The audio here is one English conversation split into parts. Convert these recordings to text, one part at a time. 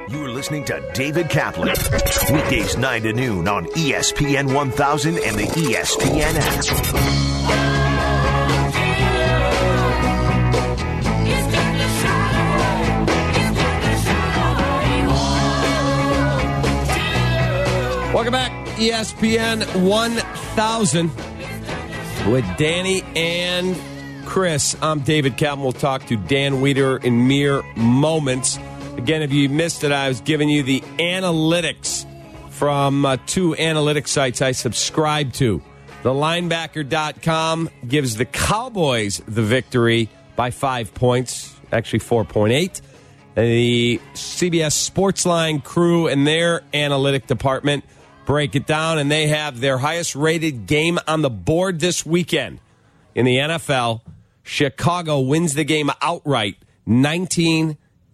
You're listening to David Kaplan. Weekdays 9 to noon on ESPN 1000 and the ESPN app. Welcome back, ESPN 1000 with Danny and Chris. I'm David Kaplan. We'll talk to Dan Weeder in mere moments. Again, if you missed it, I was giving you the analytics from two analytics sites I subscribe to. TheLinebacker.com gives the Cowboys the victory by 5 points, actually 4.8. The CBS Sportsline crew and their analytic department break it down, and they have their highest-rated game on the board this weekend in the NFL. Chicago wins the game outright, 19-18,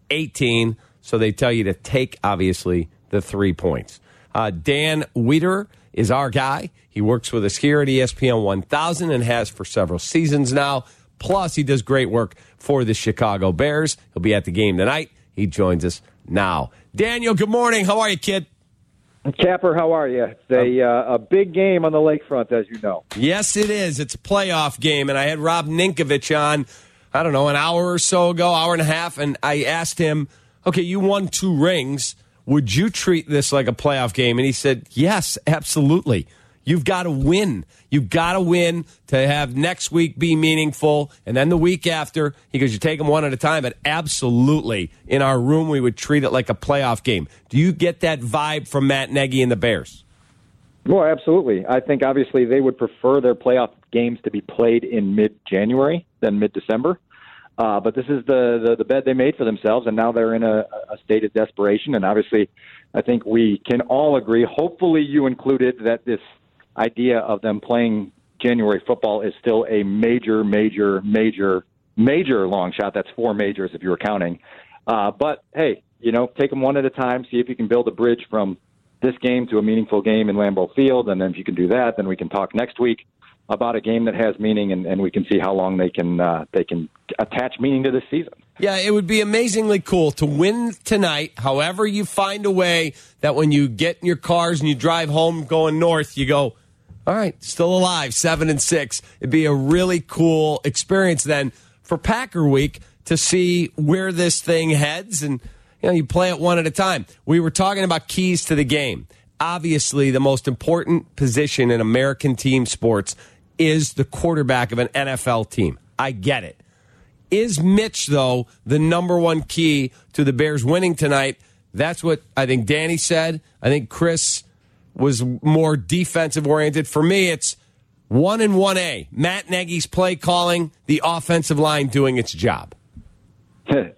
so they tell you to take, obviously, the 3 points. Dan Weeder is our guy. He works with us here at ESPN 1000 and has for several seasons now. Plus, he does great work for the Chicago Bears. He'll be at the game tonight. He joins us now. Daniel, good morning. How are you, kid? Capper, how are you? It's a big game on the lakefront, as you know. Yes, it is. It's a playoff game, and I had Rob Ninkovich on, I don't know, an hour or so ago, hour and a half, and I asked him, okay, you won 2 rings. Would you treat this like a playoff game? And he said, yes, absolutely. You've got to win. You've got to win to have next week be meaningful. And then the week after, he goes, you take them one at a time. But absolutely, in our room, we would treat it like a playoff game. Do you get that vibe from Matt Nagy and the Bears? Well, absolutely. I think, obviously, they would prefer their playoff games to be played in mid-January than mid-December. But this is the bed they made for themselves, and now they're in a state of desperation. And obviously, I think we can all agree, hopefully you included, that this idea of them playing January football is still a major long shot. That's 4 majors if you were counting. But, hey, take them one at a time, see if you can build a bridge from this game to a meaningful game in Lambeau Field. And then if you can do that, then we can talk next week about a game that has meaning, and we can see how long they can attach meaning to this season. Yeah, it would be amazingly cool to win tonight. However you find a way that when you get in your cars and you drive home going north, you go, all right, still alive, 7-6. It'd be a really cool experience then for Packer Week to see where this thing heads, and you play it one at a time. We were talking about keys to the game. Obviously, the most important position in American team sports is the quarterback of an NFL team. I get it. Is Mitch, though, the number one key to the Bears winning tonight? That's what I think Danny said. I think Chris was more defensive-oriented. For me, it's 1 and 1A. Matt Nagy's play calling, the offensive line doing its job. It's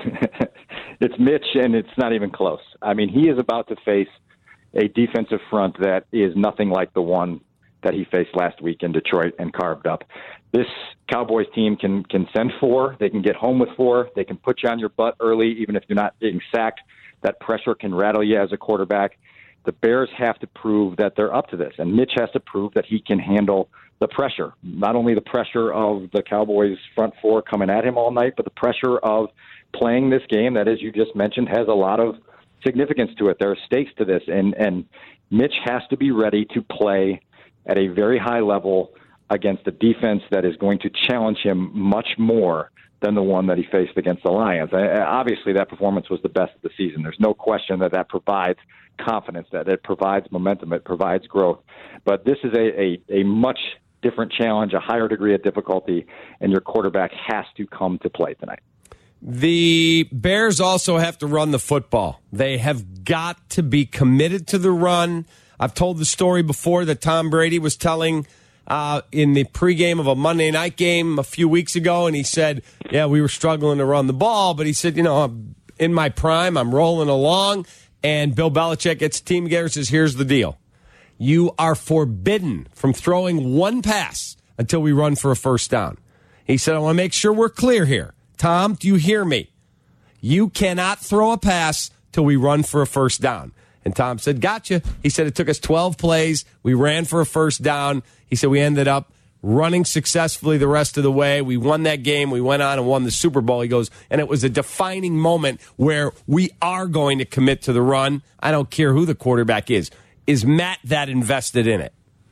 Mitch, and it's not even close. I mean, he is about to face a defensive front that is nothing like the one that he faced last week in Detroit and carved up. This Cowboys team can send 4. They can get home with 4. They can put you on your butt early, even if you're not getting sacked. That pressure can rattle you as a quarterback. The Bears have to prove that they're up to this, and Mitch has to prove that he can handle the pressure, not only the pressure of the Cowboys' front 4 coming at him all night, but the pressure of playing this game that, as you just mentioned, has a lot of significance to it. There are stakes to this, and Mitch has to be ready to play at a very high level against a defense that is going to challenge him much more than the one that he faced against the Lions. Obviously, that performance was the best of the season. There's no question that provides confidence, that it provides momentum, it provides growth. But this is a much different challenge, a higher degree of difficulty, and your quarterback has to come to play tonight. The Bears also have to run the football. They have got to be committed to the run. I've told the story before that Tom Brady was telling in the pregame of a Monday night game a few weeks ago, and he said, yeah, we were struggling to run the ball, but he said, in my prime, I'm rolling along, and Bill Belichick gets the team together and says, here's the deal. You are forbidden from throwing one pass until we run for a first down. He said, I want to make sure we're clear here. Tom, do you hear me? You cannot throw a pass till we run for a first down. And Tom said, gotcha. He said, it took us 12 plays. We ran for a first down. He said, we ended up running successfully the rest of the way. We won that game. We went on and won the Super Bowl. He goes, and it was a defining moment where we are going to commit to the run. I don't care who the quarterback is. Is Matt that invested in it?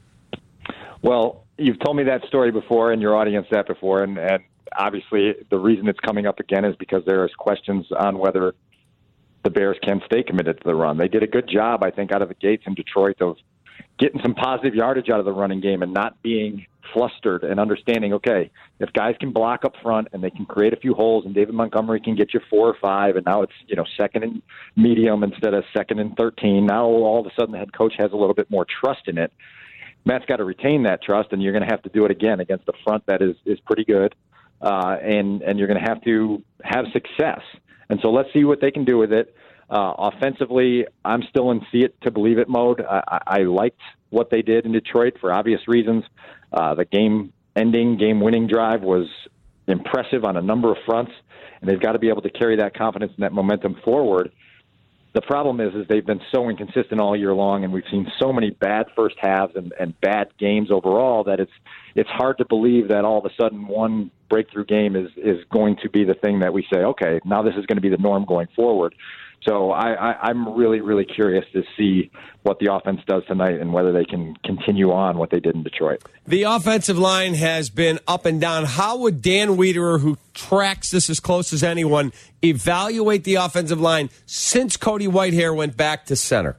Well, you've told me that story before and your audience that before, and obviously the reason it's coming up again is because there is questions on whether the Bears can stay committed to the run. They did a good job, I think, out of the gates in Detroit of getting some positive yardage out of the running game and not being flustered and understanding, okay, if guys can block up front and they can create a few holes and David Montgomery can get you 4 or 5 and now it's, second and medium instead of second and 13. Now all of a sudden the head coach has a little bit more trust in it. Matt's got to retain that trust, and you're going to have to do it again against a front that is pretty good, and you're going to have success. And so let's see what they can do with it. Offensively, I'm still in see it to believe it mode. I liked what they did in Detroit for obvious reasons. The game-ending, game-winning drive was impressive on a number of fronts, and they've got to be able to carry that confidence and that momentum forward. The problem is they've been so inconsistent all year long, and we've seen so many bad first halves and bad games overall that it's hard to believe that all of a sudden one breakthrough game is going to be the thing that we say, okay, now this is going to be the norm going forward. So I'm really, really curious to see what the offense does tonight and whether they can continue on what they did in Detroit. The offensive line has been up and down. How would Dan Wiederer, who tracks this as close as anyone, evaluate the offensive line since Cody Whitehair went back to center?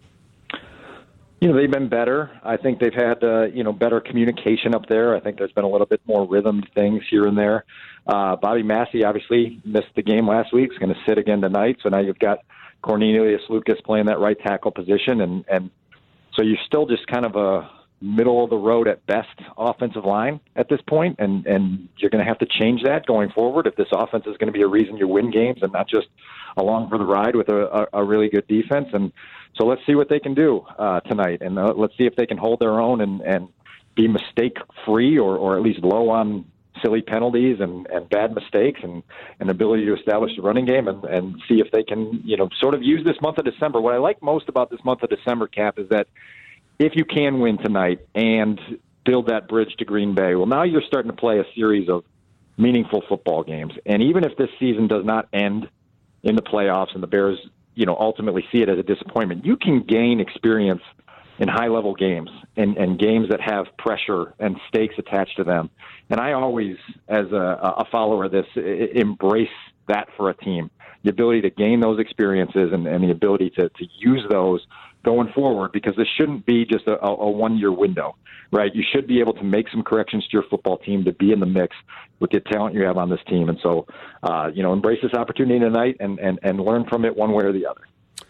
They've been better. I think they've had, better communication up there. I think there's been a little bit more rhythm things here and there. Bobby Massey obviously missed the game last week. He's going to sit again tonight. So now you've got Cornelius Lucas playing that right tackle position. And so you're still just kind of a middle of the road at best offensive line at this point. And you're going to have to change that going forward if this offense is going to be a reason you win games and not just along for the ride with a really good defense. And so let's see what they can do tonight. And let's see if they can hold their own and be mistake-free or at least low on silly penalties and bad mistakes and ability to establish the running game and see if they can, sort of use this month of December. What I like most about this month of December, Cap, is that if you can win tonight and build that bridge to Green Bay, well, now you're starting to play a series of meaningful football games. And even if this season does not end in the playoffs and the Bears, ultimately see it as a disappointment, you can gain experience in high-level games and games that have pressure and stakes attached to them. And I always, as a follower of this, embrace that for a team. The ability to gain those experiences and the ability to use those going forward, because this shouldn't be just a one-year window, right? You should be able to make some corrections to your football team to be in the mix with the talent you have on this team. And so, embrace this opportunity tonight and learn from it one way or the other.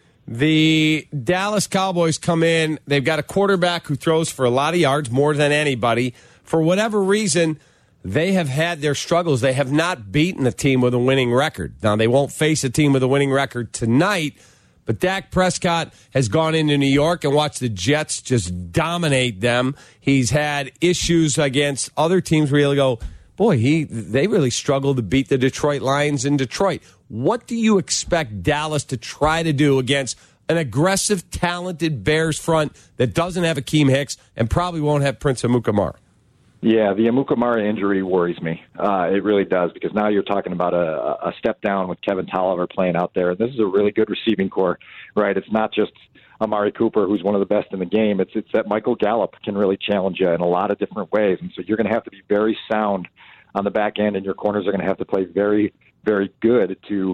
The Dallas Cowboys come in. They've got a quarterback who throws for a lot of yards, more than anybody. For whatever reason, they have had their struggles. They have not beaten a team with a winning record. Now, they won't face a team with a winning record tonight, but Dak Prescott has gone into New York and watched the Jets just dominate them. He's had issues against other teams where you go, boy, they really struggled to beat the Detroit Lions in Detroit. What do you expect Dallas to try to do against an aggressive, talented Bears front that doesn't have Akeem Hicks and probably won't have Prince Amukamara? Yeah, the Amukamara injury worries me. It really does, because now you're talking about a step down with Kevin Tolliver playing out there. This is a really good receiving core, right? It's not just Amari Cooper, who's one of the best in the game. It's that Michael Gallup can really challenge you in a lot of different ways. And so you're going to have to be very sound on the back end, and your corners are going to have to play very, very good to,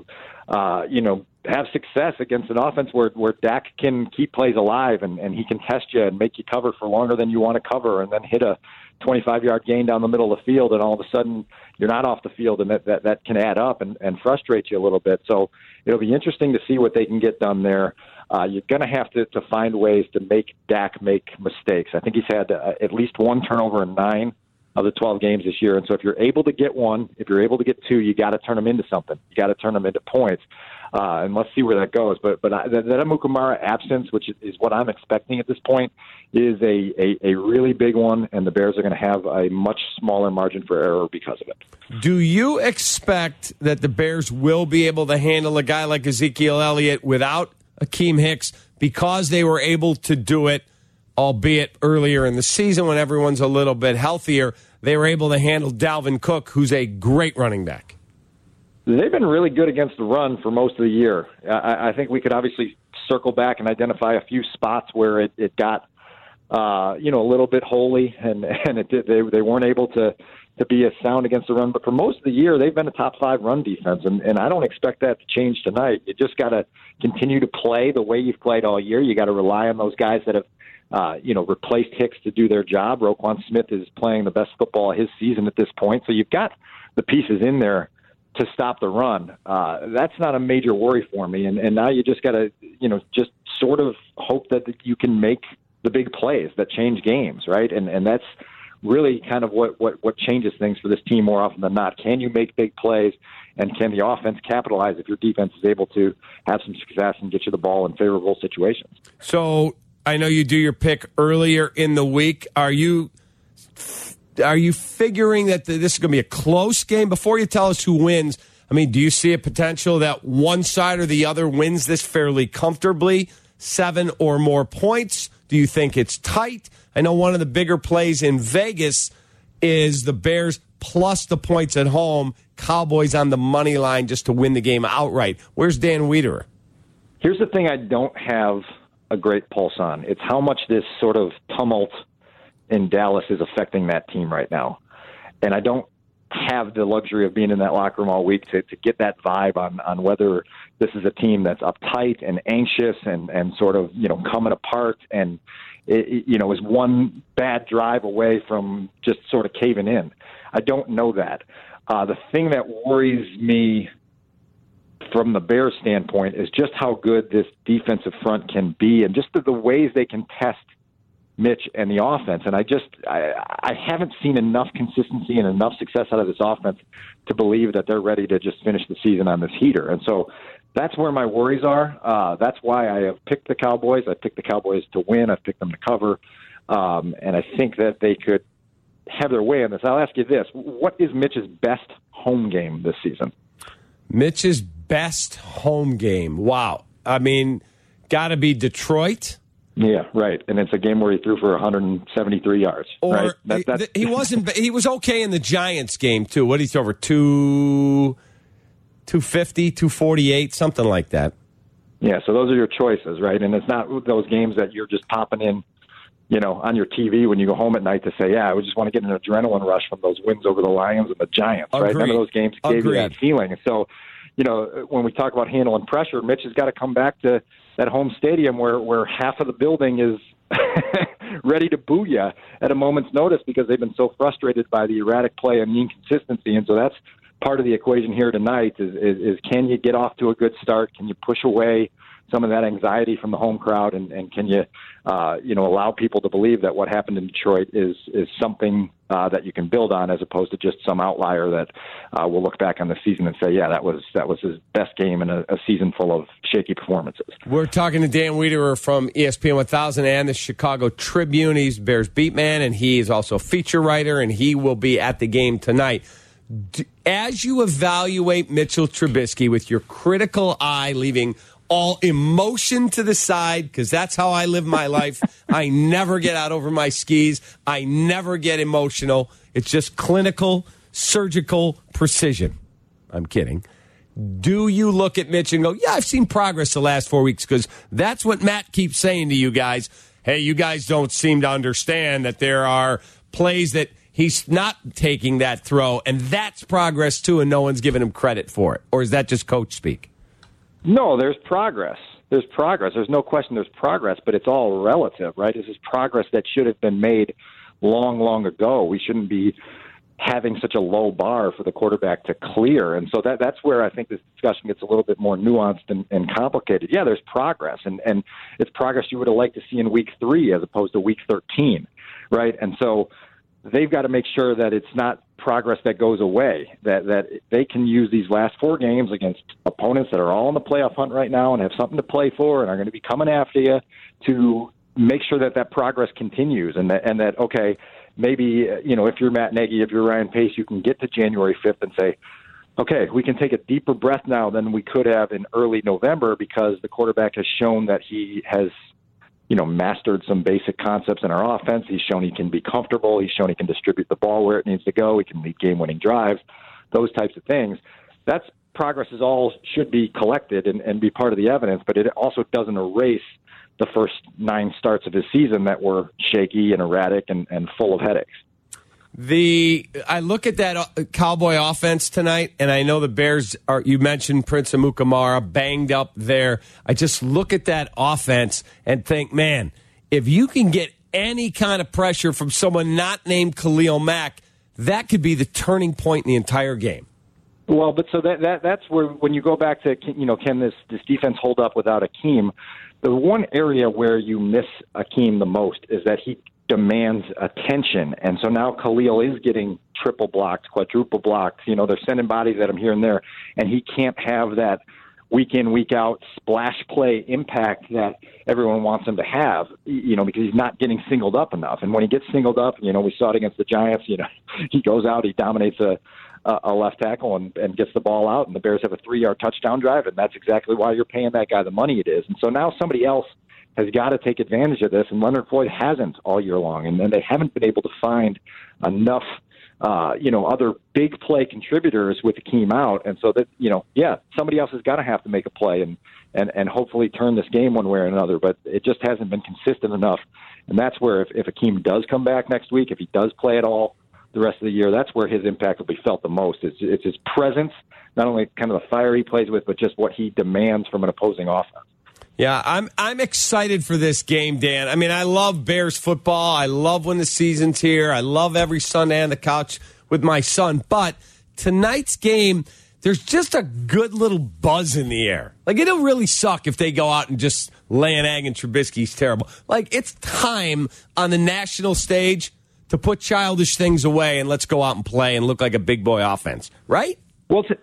have success against an offense where Dak can keep plays alive and he can test you and make you cover for longer than you want to cover and then hit a 25-yard gain down the middle of the field, and all of a sudden you're not off the field, and that can add up and frustrate you a little bit. So it'll be interesting to see what they can get done there. You're going to have to find ways to make Dak make mistakes. I think he's had at least one turnover in 9 of the 12 games this year. And so if you're able to get one, if you're able to get 2, you got to turn them into something. You got to turn them into points. And let's see where that goes. But that Amukamara absence, which is what I'm expecting at this point, is a really big one, and the Bears are going to have a much smaller margin for error because of it. Do you expect that the Bears will be able to handle a guy like Ezekiel Elliott without Akeem Hicks because they were able to do it albeit earlier in the season when everyone's a little bit healthier, they were able to handle Dalvin Cook, who's a great running back. They've been really good against the run for most of the year. I think we could obviously circle back and identify a few spots where it got a little bit holy, and they weren't able to be as sound against the run. But for most of the year, they've been a top 5 run defense, and I don't expect that to change tonight. You just got to continue to play the way you've played all year. You got to rely on those guys that have replaced Hicks to do their job. Roquan Smith is playing the best football of his season at this point, so you've got the pieces in there to stop the run. That's not a major worry for me, and now you just got to just sort of hope that you can make the big plays that change games, right? And that's really kind of what changes things for this team more often than not. Can you make big plays, and can the offense capitalize if your defense is able to have some success and get you the ball in favorable situations? So I know you do your pick earlier in the week. Are you figuring that this is going to be a close game? Before you tell us who wins, I mean, do you see a potential that one side or the other wins this fairly comfortably, 7 or more points? Do you think it's tight? I know one of the bigger plays in Vegas is the Bears plus the points at home, Cowboys on the money line just to win the game outright. Where's Dan Wiederer? Here's the thing I don't have a great pulse on. It's how much this sort of tumult in Dallas is affecting that team right now. And I don't have the luxury of being in that locker room all week to get that vibe on whether this is a team that's uptight and anxious and sort of, coming apart and, is one bad drive away from just sort of caving in. I don't know that. The thing that worries me from the Bears standpoint is just how good this defensive front can be and just the ways they can test Mitch and the offense. And I haven't seen enough consistency and enough success out of this offense to believe that they're ready to just finish the season on this heater. And so that's where my worries are. That's why I have picked the Cowboys. I picked the Cowboys to win. I've picked them to cover. And I think that they could have their way in this. I'll ask you this. What is Mitch's best home game this season? Mitch's best home game. Wow. I mean, got to be Detroit. Yeah, right. And it's a game where he threw for 173 yards. Or right? He wasn't. He was okay in the Giants game too. What did he throw over 250, 248, something like that. Yeah. So those are your choices, right? And it's not those games that you're just popping in, on your TV when you go home at night to say, yeah, I just want to get an adrenaline rush from those wins over the Lions and the Giants. Agreed. Right? None of those games gave Agreed. you that feeling. So, when we talk about handling pressure, Mitch has got to come back to that home stadium where half of the building is ready to boo you at a moment's notice because they've been so frustrated by the erratic play and the inconsistency. And so that's part of the equation here tonight is can you get off to a good start? Can you push away some of that anxiety from the home crowd? And can you, allow people to believe that what happened in Detroit is something that you can build on as opposed to just some outlier that will look back on the season and say, yeah, that was his best game in a season full of shaky performances. We're talking to Dan Wiederer from ESPN 1000 and the Chicago Tribune. He's Bears beat man, and he is also a feature writer, and he will be at the game tonight. As you evaluate Mitchell Trubisky with your critical eye, leaving all emotion to the side, because that's how I live my life. I never get out over my skis. I never get emotional. It's just clinical, surgical precision. I'm kidding. Do you look at Mitch and go, yeah, I've seen progress the last 4 weeks? Because that's what Matt keeps saying to you guys. Hey, you guys don't seem to understand that there are plays that he's not taking that throw, and that's progress too, and no one's giving him credit for it. Or is that just coach speak? No, there's progress. There's progress. There's no question there's progress, but it's all relative, right? This is progress that should have been made long, long ago. We shouldn't be having such a low bar for the quarterback to clear. And so that's where I think this discussion gets a little bit more nuanced and complicated. Yeah, there's progress, and it's progress you would have liked to see in week 3 as opposed to week 13, right? And so they've got to make sure that it's not progress that goes away, that they can use these last 4 games against opponents that are all in the playoff hunt right now and have something to play for and are going to be coming after you to make sure that progress continues and that okay, maybe, if you're Matt Nagy, if you're Ryan Pace, you can get to January 5th and say, okay, we can take a deeper breath now than we could have in early November because the quarterback has shown that he has mastered some basic concepts in our offense. He's shown he can be comfortable. He's shown he can distribute the ball where it needs to go. He can lead game-winning drives, those types of things. That's progress is all should be collected and be part of the evidence, but it also doesn't erase the first 9 starts of his season that were shaky and erratic and full of headaches. I look at that Cowboy offense tonight, and I know the Bears are. You mentioned Prince Amukamara banged up there. I just look at that offense and think, man, if you can get any kind of pressure from someone not named Khalil Mack, that could be the turning point in the entire game. Well, but so that's where when you go back to can this defense hold up without Akeem? The one area where you miss Akeem the most is that he demands attention. And so now Khalil is getting triple blocked, quadruple blocked. They're sending bodies at him here and there, and he can't have that week in, week out splash play impact that everyone wants him to have, because he's not getting singled up enough. And when he gets singled up, we saw it against the Giants, he goes out, he dominates a left tackle and gets the ball out, and the Bears have a 3-yard touchdown drive, and that's exactly why you're paying that guy the money it is. And so now somebody else has got to take advantage of this, and Leonard Floyd hasn't all year long, and then they haven't been able to find enough, other big play contributors with Akeem out, and so that, somebody else has got to have to make a play and hopefully turn this game one way or another, but it just hasn't been consistent enough, and that's where if Akeem does come back next week, if he does play at all the rest of the year, that's where his impact will be felt the most. It's his presence, not only kind of the fire he plays with, but just what he demands from an opposing offense. Yeah, I'm excited for this game, Dan. I mean, I love Bears football. I love when the season's here. I love every Sunday on the couch with my son. But tonight's game, there's just a good little buzz in the air. Like, it'll really suck if they go out and just lay an egg and Trubisky's terrible. Like, it's time on the national stage to put childish things away and let's go out and play and look like a big boy offense, right? Well, look,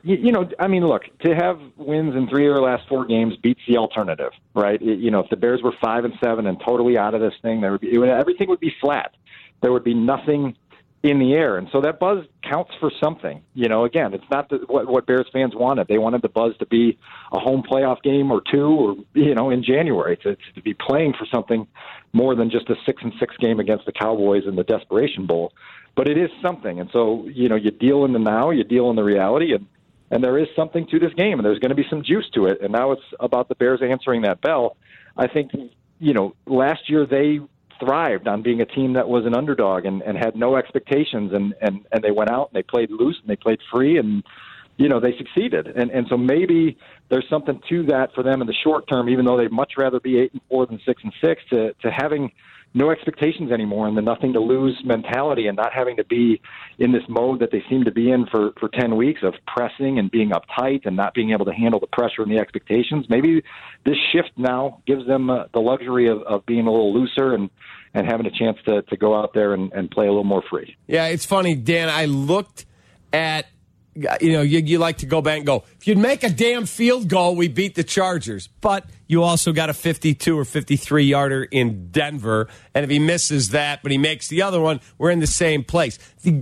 to have wins in 3 of their last 4 games beats the alternative, right? If the Bears were 5-7 and totally out of this thing, everything would be flat. There would be nothing in the air. And so that buzz counts for something. Again, it's not what Bears fans wanted. They wanted the buzz to be a home playoff game or 2 or, in January, to be playing for something more than just a 6-6 game against the Cowboys in the Desperation Bowl. But it is something. And so, you deal in the now, you deal in the reality, and there is something to this game, and there's going to be some juice to it. And now it's about the Bears answering that bell. I think, last year they thrived on being a team that was an underdog and had no expectations, and they went out and they played loose and they played free, and, they succeeded. And so maybe there's something to that for them in the short term, even though they'd much rather be 8-4 than 6-6, to having no expectations anymore and the nothing to lose mentality and not having to be in this mode that they seem to be in for 10 weeks of pressing and being uptight and not being able to handle the pressure and the expectations. Maybe this shift now gives them the luxury of being a little looser and having a chance to go out there and play a little more free. Yeah, it's funny, Dan. I looked at, you like to go back and go, if you'd make a damn field goal, we beat the Chargers. But you also got a 52 or 53-yarder in Denver. And if he misses that, but he makes the other one, we're in the same place.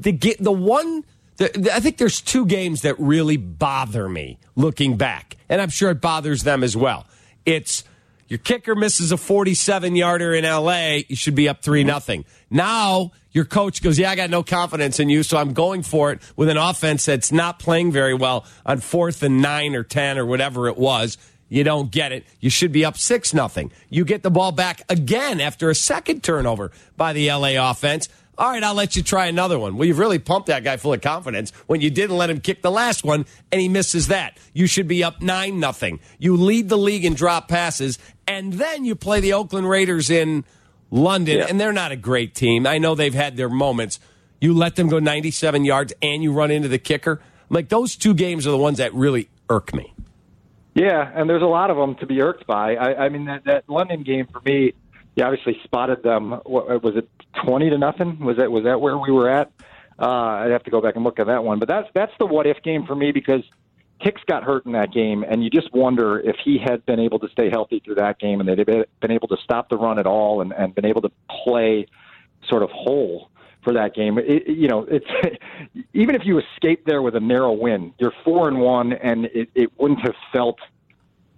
I think there's 2 games that really bother me looking back. And I'm sure it bothers them as well. It's your kicker misses a 47-yarder in L.A., you should be up 3-0. Now your coach goes, I got no confidence in you, so I'm going for it with an offense that's not playing very well on 4th and 9 or 10 or whatever it was. You don't get it. You should be up 6-0. You get the ball back again after a second turnover by the L.A. offense. All right, I'll let you try another one. Well, you've really pumped that guy full of confidence when you didn't let him kick the last one, and he misses that. You should be up 9-0. You lead the league in drop passes, and then you play the Oakland Raiders in London, and they're not a great team. I know they've had their moments. You let them go 97 yards, and you run into the kicker. Like, those 2 games are the ones that really irk me. Yeah, and there's a lot of them to be irked by. I mean, that London game for me, you obviously spotted them. What was it, 20-0? Was that where we were at? I'd have to go back and look at that one. But that's the what if game for me, because Hicks got hurt in that game, and you just wonder if he had been able to stay healthy through that game and they'd been able to stop the run at all and been able to play sort of whole for that game. It's even if you escape there with a narrow win, you're 4-1, and it wouldn't have felt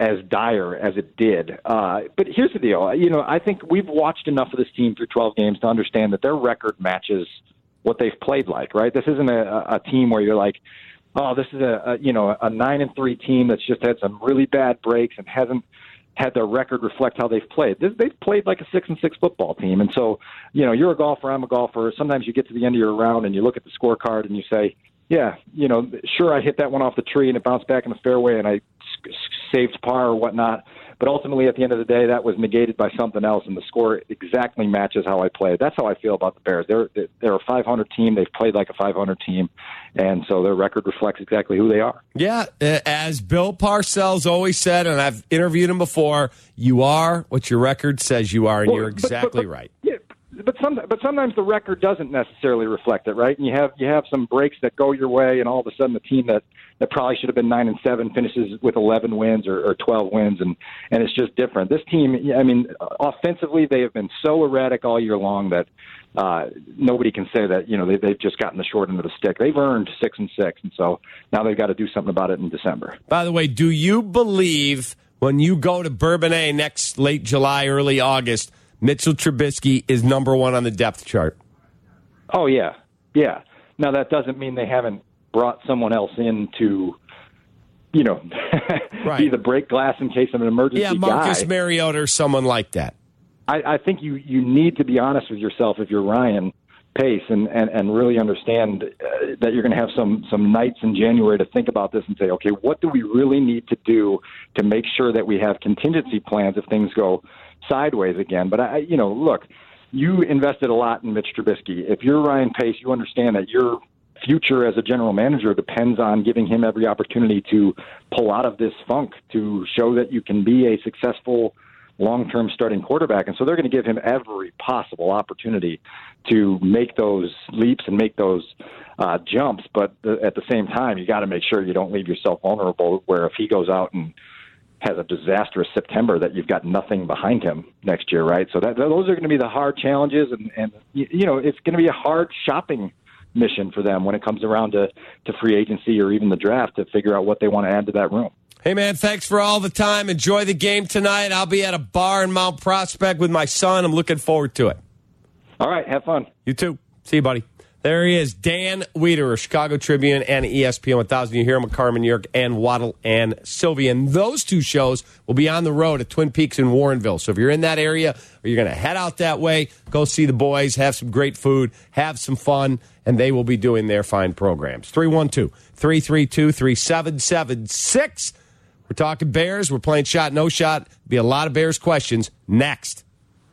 as dire as it did. But here's the deal. I think we've watched enough of this team through 12 games to understand that their record matches what they've played like, right? This isn't a team where you're like, oh, this is a 9-3 team that's just had some really bad breaks and hasn't had their record reflect how they've played. They've played like a 6-6 football team. And so, you're a golfer, I'm a golfer. Sometimes you get to the end of your round and you look at the scorecard and you say, yeah, sure, I hit that one off the tree and it bounced back in the fairway and I saved par or whatnot. But ultimately, at the end of the day, that was negated by something else, and the score exactly matches how I played. That's how I feel about the Bears. They're a 500 team. They've played like a 500 team, and so their record reflects exactly who they are. Yeah, as Bill Parcells always said, and I've interviewed him before, you are what your record says you are, and you're exactly right. Yeah, but sometimes the record doesn't necessarily reflect it, right? And you have some breaks that go your way, and all of a sudden the team that probably should have been 9-7 finishes with 11 wins or 12 wins, and it's just different. This team, offensively, they have been so erratic all year long that nobody can say that they've just gotten the short end of the stick. They've earned 6-6, and so now they've got to do something about it in December. By the way, do you believe when you go to Bourbonnais next late July, early August, Mitchell Trubisky is number one on the depth chart? Oh, yeah. Yeah. Now, that doesn't mean they haven't brought someone else in to, right, be the break glass in case of an emergency guy. Yeah, Marcus guy. Mariota or someone like that. I think you need to be honest with yourself if you're Ryan Pace and really understand that you're going to have some nights in January to think about this and say, okay, what do we really need to do to make sure that we have contingency plans if things go sideways again? But look, you invested a lot in Mitch Trubisky. If you're Ryan Pace, you understand that your future as a general manager depends on giving him every opportunity to pull out of this funk, to show that you can be a successful long-term starting quarterback. And so they're going to give him every possible opportunity to make those leaps and make those jumps. But at the same time, you got to make sure you don't leave yourself vulnerable where if he goes out and has a disastrous September that you've got nothing behind him next year, right? So those are going to be the hard challenges. And it's going to be a hard shopping mission for them when it comes around to free agency or even the draft to figure out what they want to add to that room. Hey, man, thanks for all the time. Enjoy the game tonight. I'll be at a bar in Mount Prospect with my son. I'm looking forward to it. All right, have fun. You too. See you, buddy. There he is, Dan Wiederer, Chicago Tribune and ESPN 1000. You hear him with Carmen York and Waddle and Sylvia. And those two shows will be on the road at Twin Peaks in Warrenville. So if you're in that area or you're going to head out that way, go see the boys, have some great food, have some fun, and they will be doing their fine programs. 312-332-3776. We're talking Bears. We're playing shot, no shot. Be a lot of Bears questions next.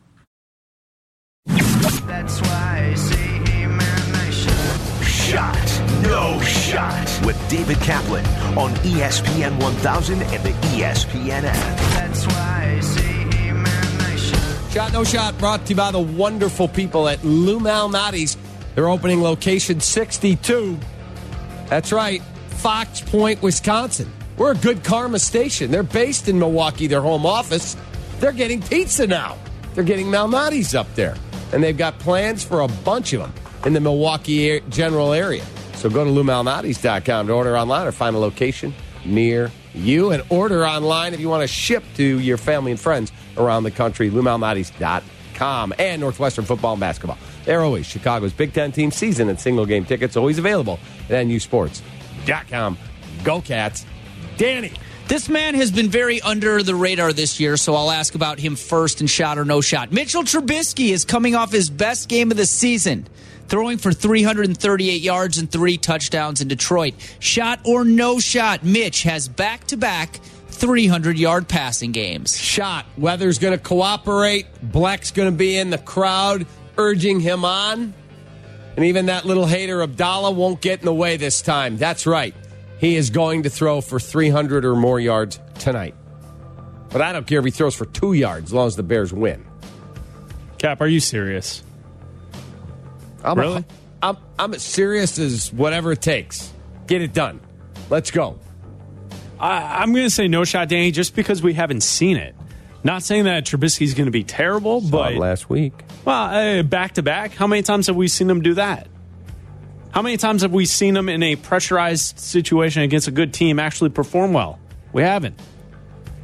That's why I say, hey man, I Shot, no shot. With David Kaplan on ESPN 1000 and the ESPN app. That's why I say, hey man, I Shot, no shot, brought to you by the wonderful people at Lou Malnati's. They're opening location 62. That's right, Fox Point, Wisconsin. We're a good karma station. They're based in Milwaukee, their home office. They're getting pizza now. They're getting Malnati's up there. And they've got plans for a bunch of them in the Milwaukee general area. So go to LouMalnati's.com to order online or find a location near you. And order online if you want to ship to your family and friends around the country. LouMalnati's.com. And Northwestern football and basketball. They're always Chicago's Big Ten team season and single game tickets always available at NUSports.com. Go Cats. Danny. This man has been very under the radar this year, so I'll ask about him first in shot or no shot. Mitchell Trubisky is coming off his best game of the season, throwing for 338 yards and 3 touchdowns in Detroit. Shot or no shot, Mitch has back-to-back 300-yard passing games. Shot. Weather's going to cooperate. Black's going to be in the crowd urging him on. And even that little hater Abdallah won't get in the way this time. That's right. He is going to throw for 300 or more yards tonight. But I don't care if he throws for 2 yards as long as the Bears win. Cap, are you serious? Really? I'm as serious as whatever it takes. Get it done. Let's go. I'm going to say no shot, Danny, just because we haven't seen it. Not saying that Trubisky's going to be terrible, but last week. Well, back-to-back, how many times have we seen him do that? How many times have we seen him in a pressurized situation against a good team actually perform well? We haven't.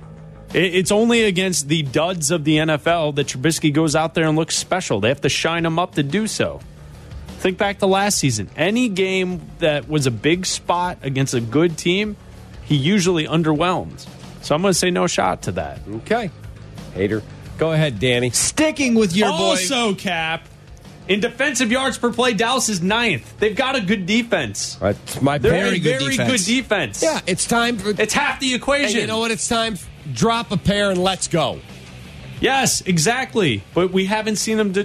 It's only against the duds of the NFL that Trubisky goes out there and looks special. They have to shine him up to do so. Think back to last season. Any game that was a big spot against a good team, he usually underwhelmed. So I'm going to say no shot to that. Okay. Hater. Go ahead, Danny. Sticking with your boy. Also, Cap, in defensive yards per play, Dallas is 9th. They've got a good defense. That's my They're Very a good very defense. good defense. Yeah, it's time for. It's half the equation. And you know what? It's time. Drop a pair and let's go. Yes, exactly. But we haven't seen them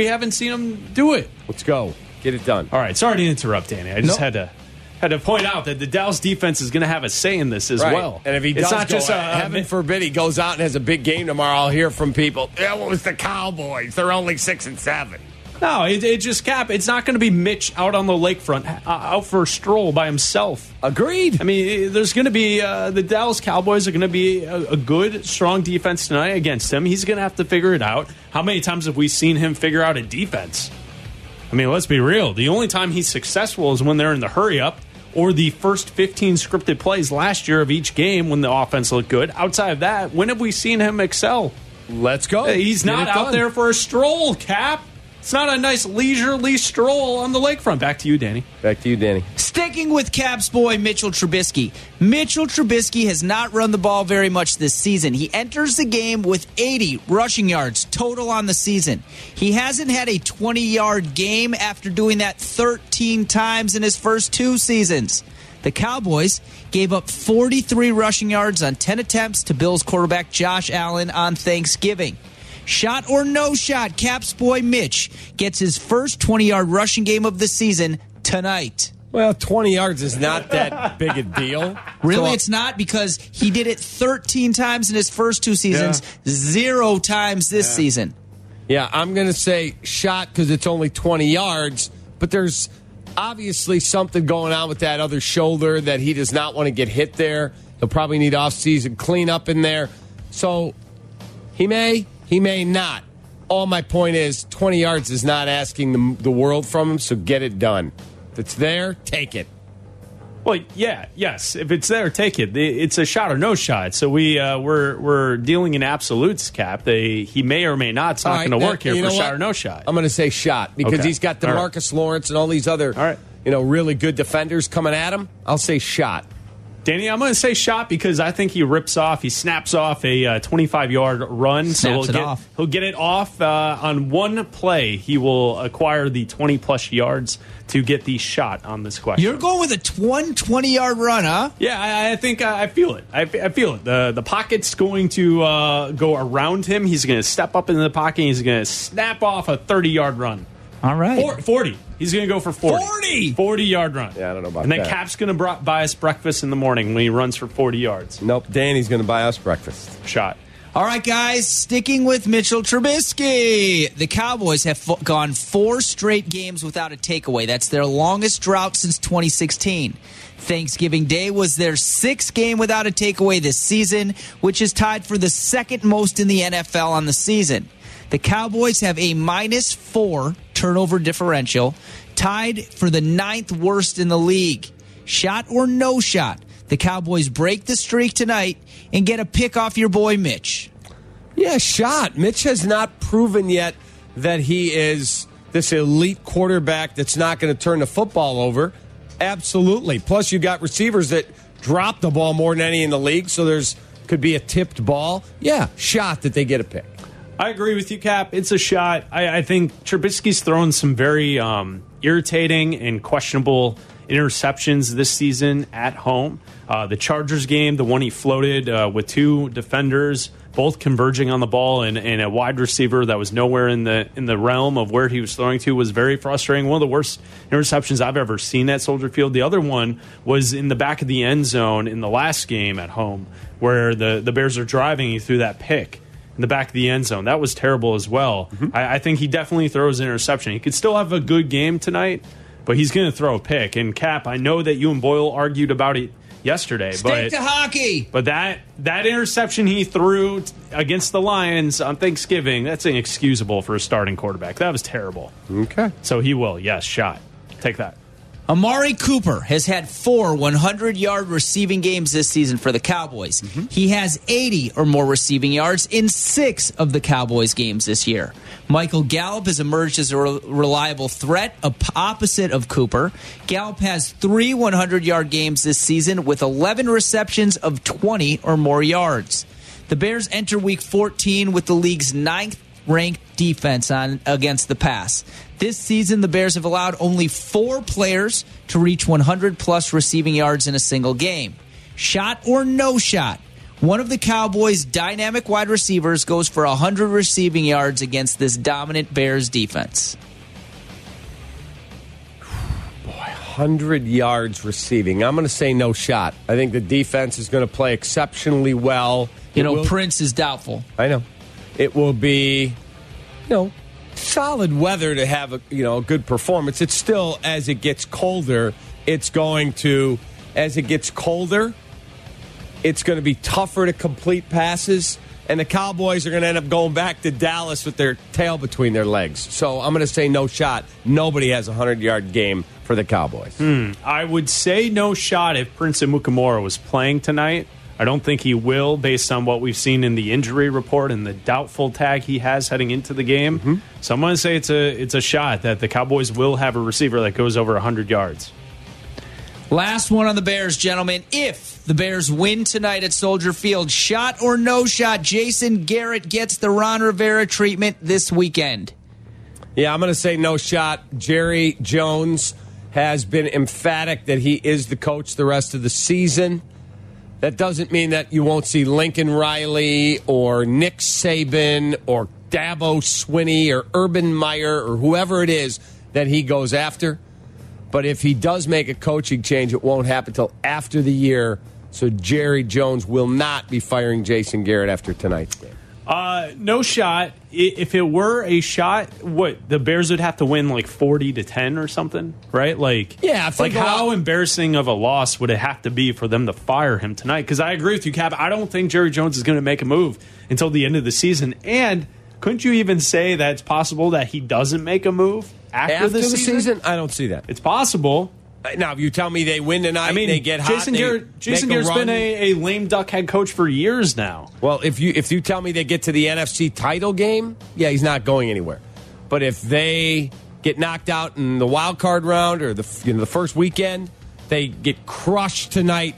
do it. Let's go. Get it done. All right, sorry to interrupt, Danny. I just Nope. had to point out that the Dallas defense is going to have a say in this as Right. well. And if he it's does not go, just heaven forbid he goes out and has a big game tomorrow, I'll hear from people. Yeah, well, it's the Cowboys. They're only 6-7. No, it just Cap. It's not going to be Mitch out on the lakefront, out for a stroll by himself. Agreed. I mean, there's going to be the Dallas Cowboys are going to be a good, strong defense tonight against him. He's going to have to figure it out. How many times have we seen him figure out a defense? I mean, let's be real. The only time he's successful is when they're in the hurry up or the first 15 scripted plays last year of each game when the offense looked good. Outside of that, when have we seen him excel? Let's go. He's Get not it out done. there for a stroll, Cap. It's not a nice leisurely stroll on the lakefront. Back to you, Danny. Back to you, Danny. Sticking with Caps boy Mitchell Trubisky. Mitchell Trubisky has not run the ball very much this season. He enters the game with 80 rushing yards total on the season. He hasn't had a 20-yard game after doing that 13 times in his first 2 seasons. The Cowboys gave up 43 rushing yards on 10 attempts to Bills quarterback Josh Allen on Thanksgiving. Shot or no shot, Caps boy Mitch gets his first 20-yard rushing game of the season tonight. Well, 20 yards is not that big a deal. Really, So, it's not, because he did it 13 times in his first 2 seasons, 0 times this season. Yeah, I'm going to say shot because it's only 20 yards, but there's obviously something going on with that other shoulder that he does not want to get hit there. He'll probably need off-season cleanup in there. So he may not. All my point is 20 yards is not asking the world from him, so get it done. If it's there, take it. Well, yes. If it's there, take it. It's a shot or no shot. So we're dealing in absolutes, Cap. He may or may not. It's not going to work here for shot or no shot. I'm going to say shot because Okay. he's got All right. DeMarcus Lawrence and all these other, All right. really good defenders coming at him. I'll say shot. Danny, I'm going to say shot because I think he snaps off a 25-yard run. Snaps it off. He'll get it off on one play. He will acquire the 20-plus yards to get the shot on this question. You're going with a 20-yard run, huh? Yeah, I think I feel it. I feel it. The pocket's going to go around him. He's going to step up into the pocket. And he's going to snap off a 30-yard run. All right. 40. He's going to go for 40. 40? 40-yard run. Yeah, I don't know about and then that. Cap's going to buy us breakfast in the morning when he runs for 40 yards. Nope, Danny's going to buy us breakfast. Shot. All right, guys, sticking with Mitchell Trubisky. The Cowboys have gone 4 straight games without a takeaway. That's their longest drought since 2016. Thanksgiving Day was their 6th game without a takeaway this season, which is tied for the 2nd most in the NFL on the season. The Cowboys have a -4 turnover differential, tied for the 9th worst in the league. Shot or no shot, the Cowboys break the streak tonight and get a pick off your boy Mitch. Yeah, shot. Mitch has not proven yet that he is this elite quarterback that's not going to turn the football over. Absolutely. Plus, you got receivers that drop the ball more than any in the league, so could be a tipped ball. Yeah, shot that they get a pick. I agree with you, Cap. It's a shot. I think Trubisky's thrown some very irritating and questionable interceptions this season at home. The Chargers game, the one he floated with 2 defenders, both converging on the ball, and a wide receiver that was nowhere in the realm of where he was throwing to, was very frustrating. One of the worst interceptions I've ever seen at Soldier Field. The other one was in the back of the end zone in the last game at home, where the Bears are driving. He threw that pick in the back of the end zone. That was terrible as well. I think he definitely throws an interception. He could still have a good game tonight, but he's going to throw a pick. And Cap, I know that you and Boyle argued about it yesterday, Stick to hockey. but that interception he threw against the Lions on Thanksgiving, that's inexcusable for a starting quarterback. That was terrible. Okay. So he will, yes, shot. Take that. Amari Cooper has had 4 100-yard receiving games this season for the Cowboys. He has 80 or more receiving yards in 6 of the Cowboys games this year. Michael Gallup has emerged as a reliable threat, opposite of Cooper. Gallup has 3 100-yard games this season with 11 receptions of 20 or more yards. The Bears enter Week 14 with the league's 9th ranked defense against the pass. This season, the Bears have allowed only 4 players to reach 100-plus receiving yards in a single game. Shot or no shot, one of the Cowboys' dynamic wide receivers goes for 100 receiving yards against this dominant Bears defense. 100 yards receiving. I'm going to say no shot. I think the defense is going to play exceptionally well. Prince is doubtful. I know. It will be, solid weather to have a good performance. It's still, as it gets colder, it's going to be tougher to complete passes, and the Cowboys are going to end up going back to Dallas with their tail between their legs. So I'm going to say no shot. Nobody has a 100-yard game for the Cowboys. I would say no shot if Prince Amukamara was playing tonight. I don't think he will, based on what we've seen in the injury report and the doubtful tag he has heading into the game. So I'm going to say it's a shot that the Cowboys will have a receiver that goes over 100 yards. Last one on the Bears, gentlemen. If the Bears win tonight at Soldier Field, shot or no shot, Jason Garrett gets the Ron Rivera treatment this weekend. Yeah, I'm going to say no shot. Jerry Jones has been emphatic that he is the coach the rest of the season. That doesn't mean that you won't see Lincoln Riley or Nick Saban or Dabo Swinney or Urban Meyer or whoever it is that he goes after. But if he does make a coaching change, it won't happen until after the year. So Jerry Jones will not be firing Jason Garrett after tonight's game. No shot. If it were a shot, the Bears would have to win like 40-10 or something, right? How embarrassing of a loss would it have to be for them to fire him tonight? Because I agree with you, Cap. I don't think Jerry Jones is going to make a move until the end of the season. And couldn't you even say that it's possible that he doesn't make a move after the season? I don't see that. It's possible. Now, if you tell me they win tonight, they get hot. Jason Garrett's been a lame duck head coach for years now. Well, if you tell me they get to the NFC title game, yeah, he's not going anywhere. But if they get knocked out in the wild card round or the first weekend, they get crushed tonight,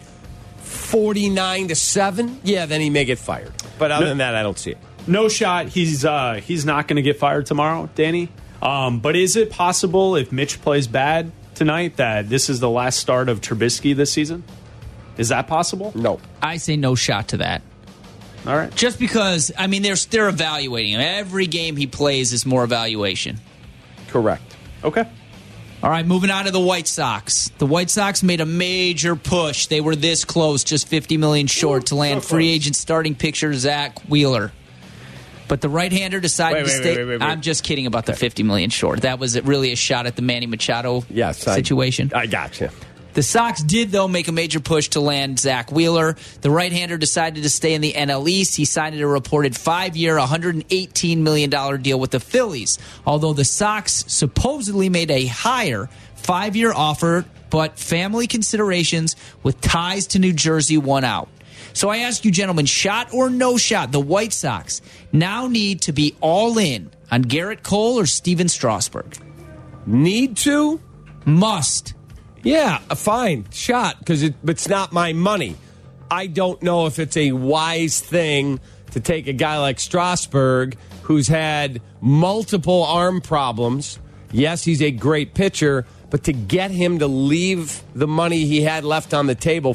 49-7. Yeah, then he may get fired. But other than that, I don't see it. No shot. He's not going to get fired tomorrow, Danny. But is it possible if Mitch plays bad tonight that this is the last start of Trubisky this season? Is that possible? No. I say no shot to that. All right. Just because, they're evaluating him. Every game he plays is more evaluation. Correct. Okay. All right, moving on to the White Sox. The White Sox made a major push. They were this close, just $50 million short, to land free agent starting pitcher Zach Wheeler. But the right-hander decided to stay. Wait. I'm just kidding about the $50 million short. That was really a shot at the Manny Machado situation. I gotcha. The Sox did, though, make a major push to land Zach Wheeler. The right-hander decided to stay in the NL East. He signed a reported 5-year, $118 million deal with the Phillies, although the Sox supposedly made a higher 5-year offer, but family considerations with ties to New Jersey won out. So I ask you, gentlemen, shot or no shot, the White Sox now need to be all in on Garrett Cole or Steven Strasburg? Need to? Must. Yeah, fine. Shot, because it's not my money. I don't know if it's a wise thing to take a guy like Strasburg, who's had multiple arm problems. Yes, he's a great pitcher, but to get him to leave the money he had left on the table,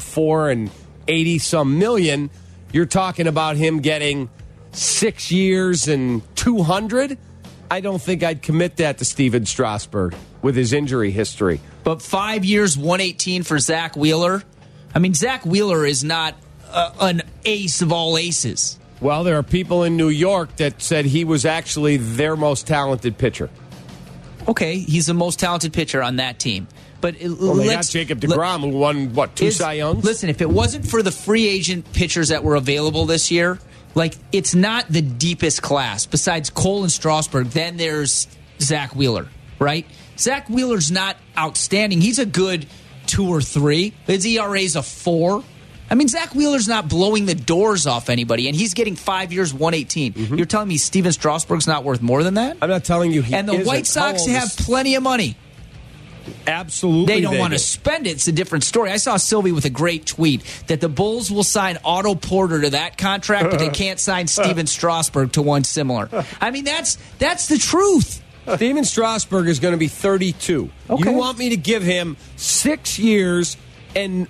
$480-some million, you're talking about him getting 6 years and $200. I don't think I'd commit that to Steven Strasburg with his injury history. But 5 years, $118 for Zach Wheeler. Zach Wheeler is not an ace of all aces. Well, there are people in New York that said he was actually their most talented pitcher. Okay, he's the most talented pitcher on that team. But they got Jacob deGrom, who won, 2 Cy Youngs? Listen, if it wasn't for the free agent pitchers that were available this year, it's not the deepest class. Besides Cole and Strasburg, then there's Zach Wheeler, right? Zach Wheeler's not outstanding. He's a good 2 or 3. His ERA's a 4. I mean, Zach Wheeler's not blowing the doors off anybody, and he's getting 5 years, 118. You're telling me Steven Strasburg's not worth more than that? I'm not telling you he And the isn't. White Sox have plenty of money. Absolutely. They don't want do. to spend it. It's a different story. I saw Sylvie with a great tweet that the Bulls will sign Otto Porter to that contract, but they can't sign Steven Strasburg to one similar. I mean, that's the truth. Steven Strasburg is going to be 32. Okay. You want me to give him 6 years and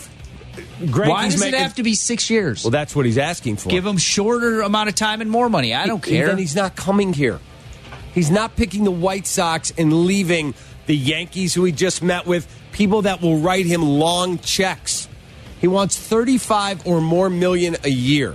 Why does it have to be 6 years? Well, that's what he's asking for. Give him shorter amount of time and more money. I don't care. Then he's not coming here. He's not picking the White Sox and leaving the Yankees, who he just met with, people that will write him long checks. He wants 35 or more million a year.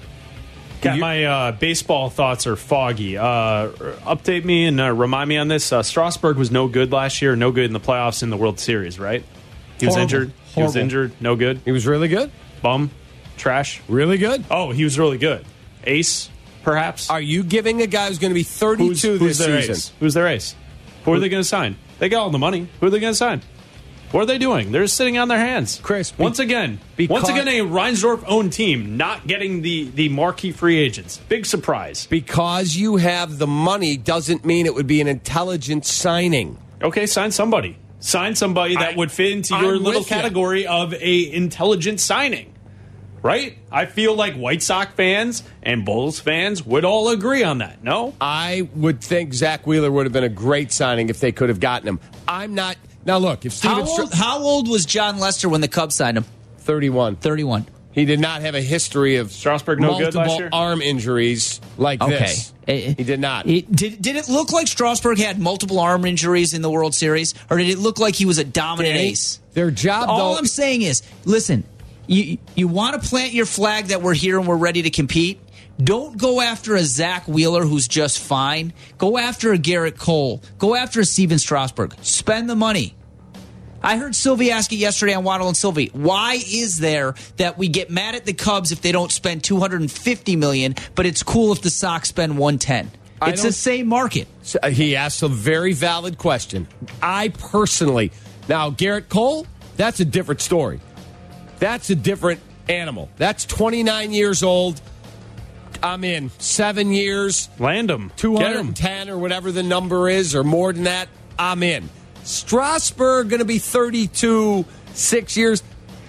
Got my baseball thoughts are foggy. Update me and remind me on this. Strasburg was no good last year, no good in the playoffs in the World Series, right? He was Horrible. injured. He was Horrible. injured. No good. He was really good. Bum. Trash. Really good. Oh, he was really good. Ace, perhaps. Are you giving a guy who's going to be 32 who's this their season? ace? Who's their ace? Who are they going to sign? They got all the money. Who are they going to sign? What are they doing? They're just sitting on their hands. Chris, once again, a Reinsdorf-owned team not getting the marquee free agents. Big surprise. Because you have the money doesn't mean it would be an intelligent signing. Okay, sign somebody. Sign somebody that would fit into your I'm little with you. category of a intelligent signing. Right? I feel like White Sox fans and Bulls fans would all agree on that. No? I would think Zach Wheeler would have been a great signing if they could have gotten him. I'm not. Now, look, if Steven How old was John Lester when the Cubs signed him? 31. 31. He did not have a history of Strasburg no good multiple last year? arm injuries like this. He did not. Did it look like Strasburg had multiple arm injuries in the World Series, or did it look like he was a dominant ace? Their job, All though. I'm saying is, listen, you want to plant your flag that we're here and we're ready to compete. Don't go after a Zach Wheeler who's just fine. Go after a Garrett Cole. Go after a Steven Strasburg. Spend the money. I heard Sylvie ask it yesterday on Waddle and Sylvie. Why is there that we get mad at the Cubs if they don't spend $250 million, but it's cool if the Sox spend $110? It's the same market. He asked a very valid question. I personally, now Garrett Cole, that's a different story. That's a different animal. That's 29 years old. I'm in 7 years. Land him. 210 or whatever the number is, or more than that. I'm in. Strasburg going to be 32, 6 years.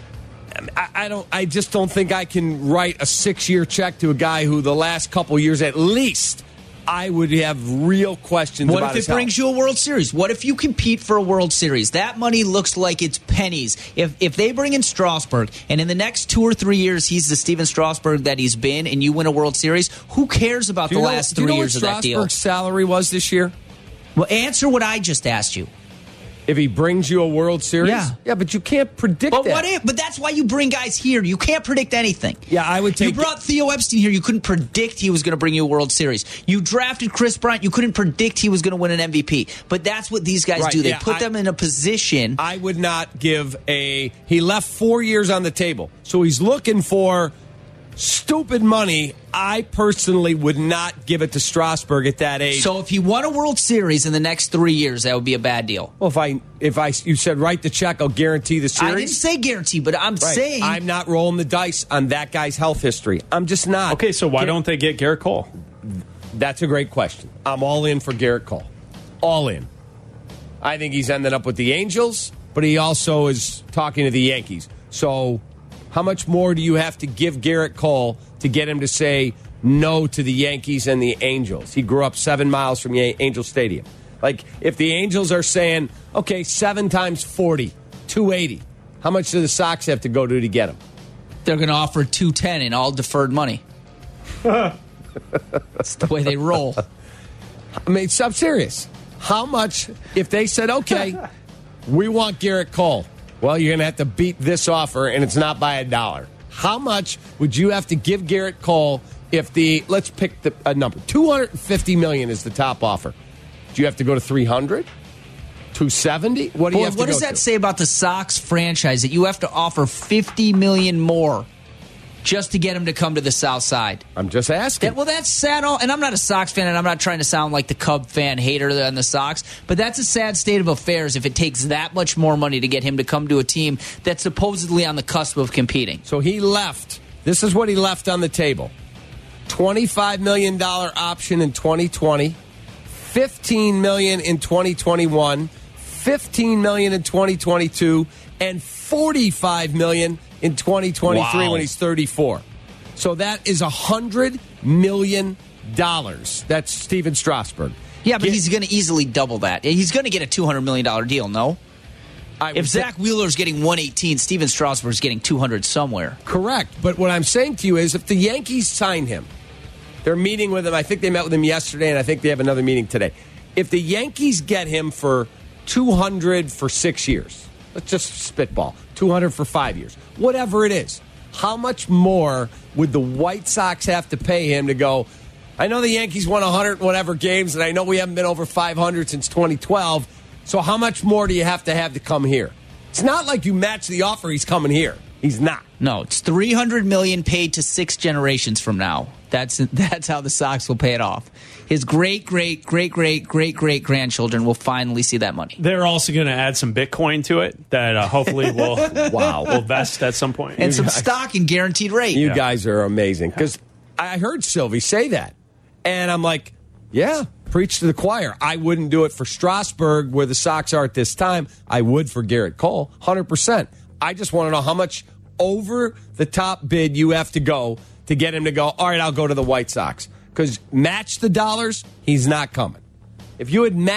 I just don't think I can write a 6-year check to a guy who the last couple years at least I would have real questions about. What if it brings you a World Series? What if you compete for a World Series? That money looks like it's pennies. If they bring in Strasburg and in the next 2 or 3 years he's the Steven Strasburg that he's been and you win a World Series, who cares about the last 3 years of that deal? Do you know what Strasburg's salary was this year? Well, answer what I just asked you. If he brings you a World Series? Yeah. But you can't predict But that. what if? But that's why you bring guys here. You can't predict anything. Yeah, I would take. You brought Theo Epstein here. You couldn't predict he was going to bring you a World Series. You drafted Chris Bryant. You couldn't predict he was going to win an MVP. But that's what these guys do. They put them in a position. I would not give a. He left 4 years on the table, so he's looking for stupid money. I personally would not give it to Strasburg at that age. So if he won a World Series in the next 3 years, that would be a bad deal. Well, you said write the check, I'll guarantee the series. I didn't say guarantee, but I'm saying I'm not rolling the dice on that guy's health history. I'm just not. Okay, so why don't they get Garrett Cole? That's a great question. I'm all in for Garrett Cole. All in. I think he's ended up with the Angels, but he also is talking to the Yankees. So how much more do you have to give Garrett Cole to get him to say no to the Yankees and the Angels? He grew up 7 miles from Angel Stadium. Like, if the Angels are saying, okay, 7 times 40, 280, how much do the Sox have to go to get him? they're going to offer $210 in all deferred money. That's the way they roll. I mean, I'm serious. How much, if they said, okay, we want Garrett Cole, well, you're going to have to beat this offer, and it's not by $1. How much would you have to give Garrett Cole if let's pick a number, $250 million is the top offer. Do you have to go to $300? $270? What do you have to go What does that say about the Sox franchise that you have to offer $50 million more just to get him to come to the South Side? I'm just asking. That's sad. And I'm not a Sox fan, and I'm not trying to sound like the Cub fan hater on the Sox, but that's a sad state of affairs if it takes that much more money to get him to come to a team that's supposedly on the cusp of competing. So he left. This is what he left on the table. $25 million option in 2020, $15 million in 2021, $15 million in 2022, and $45 million in 2023 when he's 34. So that is $100 million. That's Steven Strasburg. Yeah, but he's going to easily double that. He's going to get a $200 million deal, no? If Zach Wheeler's getting 118, Steven Strasburg's getting 200 somewhere. Correct. But what I'm saying to you is if the Yankees sign him, they're meeting with him. I think they met with him yesterday, and I think they have another meeting today. If the Yankees get him for $200 for 6 years, let's just spitball, $200 for 5 years, whatever it is, how much more would the White Sox have to pay him to go, I know the Yankees won 100 whatever games, and I know we haven't been over 500 since 2012, so how much more do you have to come here? It's not like you match the offer, he's coming here. He's not. No, it's $300 million paid to 6 generations from now. That's how the Sox will pay it off. His great grandchildren will finally see that money. They're also going to add some Bitcoin to it that hopefully will will vest at some point. And some stock and guaranteed rate. You guys are amazing. Because I heard Sylvie say that. And I'm like, yeah, preach to the choir. I wouldn't do it for Strasburg where the Sox are at this time. I would for Garrett Cole, 100%. I just want to know how much over the top bid you have to go to get him to go, all right, I'll go to the White Sox. Because match the dollars, he's not coming. If you weren't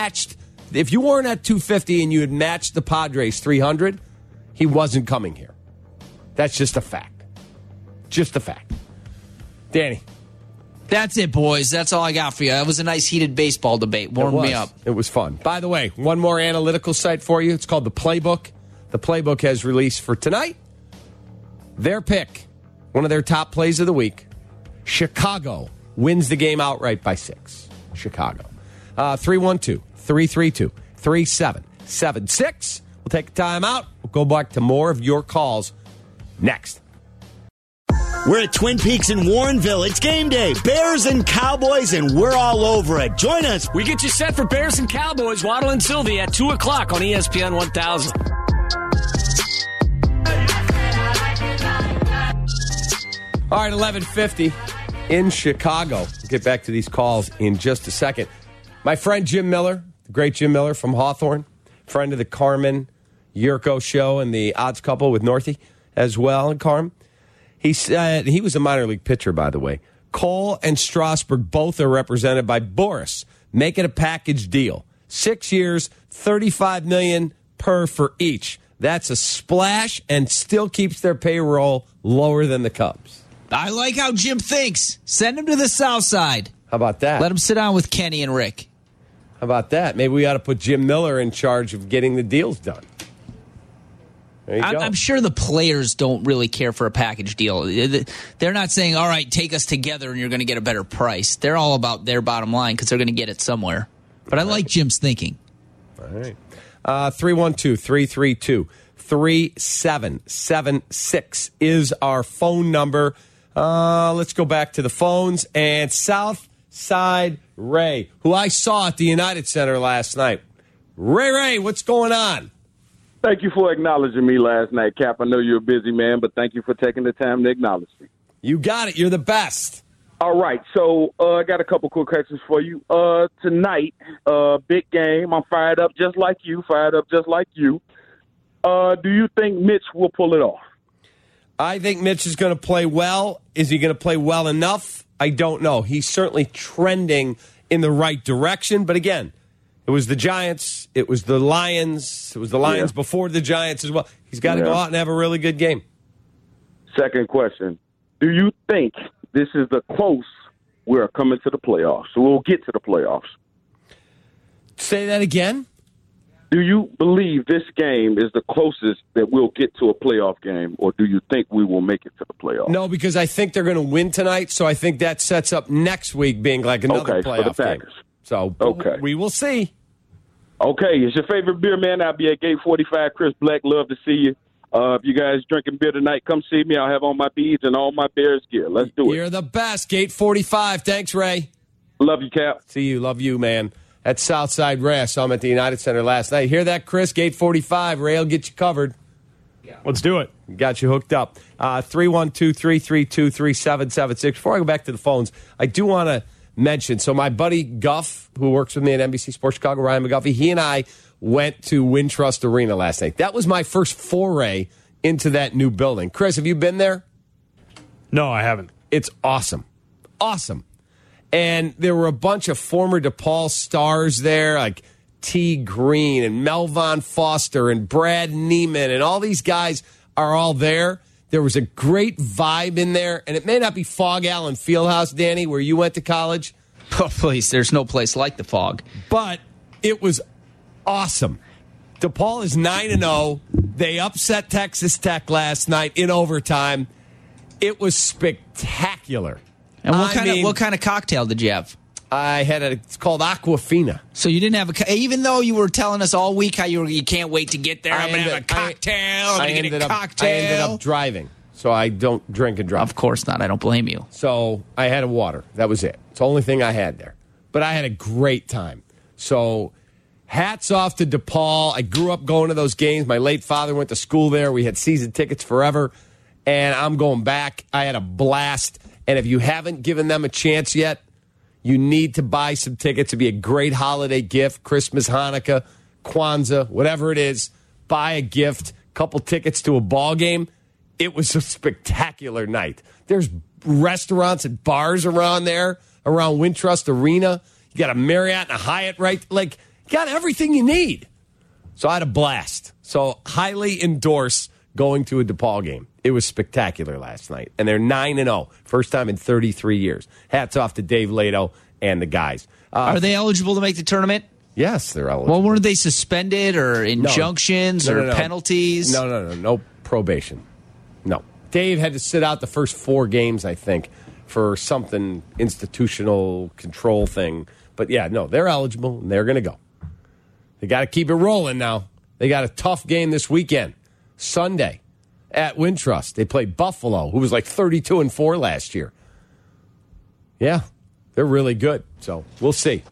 at 250 and you had matched the Padres 300, he wasn't coming here. That's just a fact. Just a fact. Danny. That's it, boys. That's all I got for you. That was a nice heated baseball debate. Warmed me up. It was fun. By the way, one more analytical site for you. It's called The Playbook. The Playbook has released for tonight their pick, one of their top plays of the week. Chicago wins the game outright by 6. Chicago. 312-332-3776. We'll take a time out. We'll go back to more of your calls next. We're at Twin Peaks in Warrenville. It's game day. Bears and Cowboys, and we're all over it. Join us. We get you set for Bears and Cowboys, Waddle and Sylvie at 2 o'clock on ESPN 1000. All right, 11:50 in Chicago. We'll get back to these calls in just a second. My friend Jim Miller, the great Jim Miller from Hawthorne, friend of the Carmen Yurko show and the Odds Couple with Northie as well, and Carm. He said he was a minor league pitcher, by the way. Cole and Strasburg both are represented by Boris. Make it a package deal. 6 years, $35 million per for each. That's a splash and still keeps their payroll lower than the Cubs. I like how Jim thinks. Send him to the South Side. How about that? Let him sit down with Kenny and Rick. How about that? Maybe we ought to put Jim Miller in charge of getting the deals done. There you go. I'm sure the players don't really care for a package deal. They're not saying, all right, take us together and you're going to get a better price. They're all about their bottom line because they're going to get it somewhere. But I like Jim's thinking. All right. 312-332-3776 is our phone number. Let's go back to the phones. And Southside Ray, who I saw at the United Center last night. Ray, what's going on? Thank you for acknowledging me last night, Cap. I know you're a busy man, but thank you for taking the time to acknowledge me. You got it. You're the best. All right, so I got a couple quick questions for you. Tonight, big game. I'm fired up just like you. Do you think Mitch will pull it off? I think Mitch is going to play well. Is he going to play well enough? I don't know. He's certainly trending in the right direction. But again, it was the Giants. It was the Lions. It was the Lions before the Giants as well. He's got to go out and have a really good game. Second question. Do you think this is the close we're coming to the playoffs? So we'll get to the playoffs. Say that again? Do you believe this game is the closest that we'll get to a playoff game, or do you think we will make it to the playoffs? No, because I think they're going to win tonight, so I think that sets up next week being like another playoff for the Packers. Game. So we will see. Okay, it's your favorite beer man. I'll be at Gate 45. Chris Black, love to see you. If you guys drinking beer tonight, come see me. I'll have on my beads and all my Bears gear. Let's do it. You're the best. Gate 45. Thanks, Ray. Love you, Cap. See you. Love you, man. That's Southside Ray. I saw him at the United Center last night. Hear that, Chris? Gate 45. Ray will get you covered. Let's do it. Got you hooked up. 312-332-3776. Before I go back to the phones, I do want to mention, so my buddy Guff, who works with me at NBC Sports Chicago, Ryan McGuffey, he and I went to Wintrust Arena last night. That was my first foray into that new building. Chris, have you been there? No, I haven't. It's awesome. Awesome. And there were a bunch of former DePaul stars there, like T. Green and Melvon Foster and Brad Neiman, and all these guys are all there. There was a great vibe in there, and it may not be Fog Allen Fieldhouse, Danny, where you went to college. Oh, please, there's no place like the Fog. But it was awesome. DePaul is 9-0. They upset Texas Tech last night in overtime. It was spectacular. And what kind of cocktail did you have? I had it's called Aquafina. So you didn't have even though you were telling us all week how you can't wait to get there. I'm going to have a cocktail. I ended up driving, so I don't drink and drive. Of course not. I don't blame you. So I had a water. That was it. It's the only thing I had there. But I had a great time. So hats off to DePaul. I grew up going to those games. My late father went to school there. We had season tickets forever, and I'm going back. I had a blast. And if you haven't given them a chance yet, you need to buy some tickets. It'd be a great holiday gift, Christmas, Hanukkah, Kwanzaa, whatever it is. Buy a gift, couple tickets to a ball game. It was a spectacular night. There's restaurants and bars around there, around Wintrust Arena. You got a Marriott and a Hyatt, right? Like, you got everything you need. So I had a blast. So highly endorse going to a DePaul game. It was spectacular last night. And they're 9-0. First time in 33 years. Hats off to Dave Lato and the guys. Are they eligible to make the tournament? Yes, they're eligible. Well, weren't they suspended or injunctions or penalties? No. No probation. No. Dave had to sit out the first 4 games, I think, for something institutional control thing. But, yeah, no, they're eligible, and they're going to go. They got to keep it rolling now. They got a tough game this weekend. Sunday at Wintrust. They play Buffalo, who was like 32-4 last year. Yeah, they're really good. So we'll see.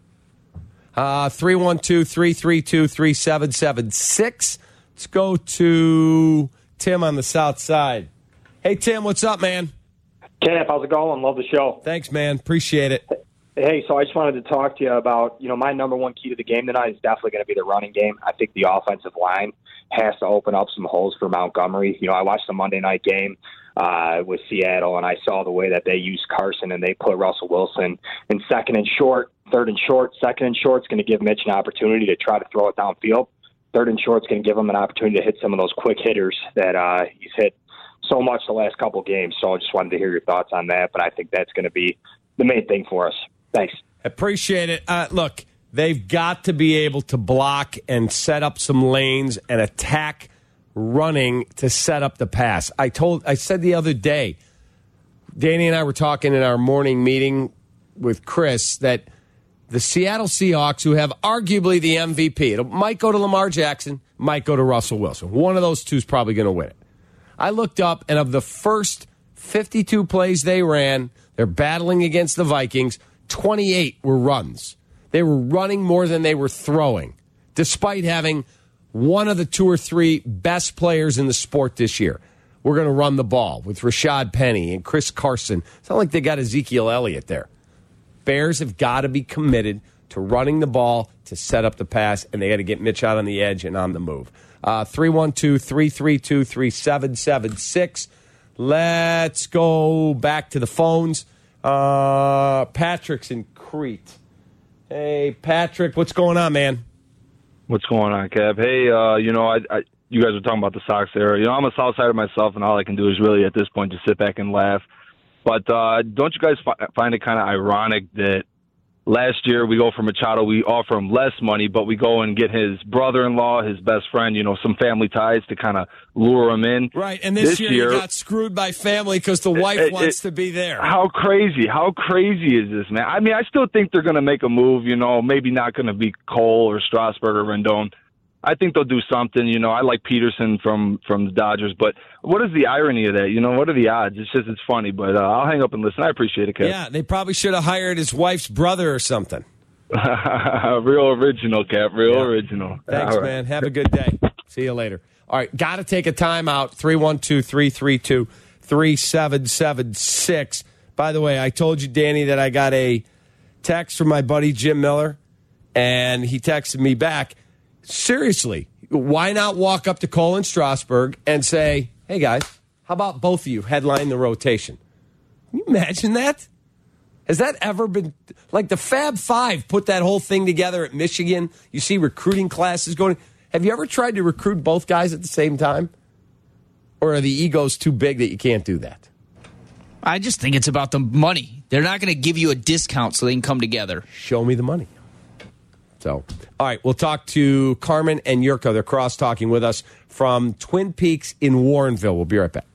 312-332-3776. Let's go to Tim on the south side. Hey, Tim, what's up, man? Cap, how's it going? Love the show. Thanks, man. Appreciate it. Hey, so I just wanted to talk to you about, my number one key to the game tonight is definitely going to be the running game. I think the offensive line has to open up some holes for Montgomery. I watched the Monday night game with Seattle, and I saw the way that they used Carson, and they put Russell Wilson in second and short, third and short. Second and short is going to give Mitch an opportunity to try to throw it downfield. Third and short is going to give him an opportunity to hit some of those quick hitters that he's hit so much the last couple of games. So I just wanted to hear your thoughts on that, but I think that's going to be the main thing for us. Thanks. Appreciate it. Look, they've got to be able to block and set up some lanes and attack running to set up the pass. I said the other day, Danny and I were talking in our morning meeting with Chris, that the Seattle Seahawks, who have arguably the MVP, it might go to Lamar Jackson, might go to Russell Wilson. One of those two is probably going to win it. I looked up, and of the first 52 plays they ran, they're battling against the Vikings, 28 were runs. They were running more than they were throwing, despite having one of the 2 or 3 best players in the sport this year. We're going to run the ball with Rashad Penny and Chris Carson. It's not like they got Ezekiel Elliott there. Bears have got to be committed to running the ball to set up the pass, and they got to get Mitch out on the edge and on the move. 312-332-3776. Let's go back to the phones. Patrick's in Crete. Hey, Patrick, what's going on, man? What's going on, Kev? Hey, you guys were talking about the Sox there. I'm a Southsider myself, and all I can do is really at this point just sit back and laugh. But don't you guys find it kind of ironic that last year we go for Machado, we offer him less money, but we go and get his brother-in-law, his best friend, some family ties to kind of lure him in. Right, and this year you got screwed by family because the wife wants to be there. How crazy is this, man? I mean, I still think they're going to make a move, maybe not going to be Cole or Strasburg or Rendon. I think they'll do something. You know, I like Peterson from the Dodgers, but what is the irony of that? You know, what are the odds? It's just it's funny, but I'll hang up and listen. I appreciate it, Kev. Yeah, they probably should have hired his wife's brother or something. Real original, Cap. Real original. Thanks, All right. man. Have a good day. See you later. All right, got to take a timeout. 312-332-3776. By the way, I told you, Danny, that I got a text from my buddy Jim Miller, and he texted me back. Seriously, why not walk up to Colin Strasburg and say, hey, guys, how about both of you headline the rotation? Can you imagine that? Has that ever been, like the Fab Five put that whole thing together at Michigan? You see recruiting classes going. Have you ever tried to recruit both guys at the same time? Or are the egos too big that you can't do that? I just think it's about the money. They're not going to give you a discount so they can come together. Show me the money. So, all right, we'll talk to Carmen and Yurko. They're cross-talking with us from Twin Peaks in Warrenville. We'll be right back.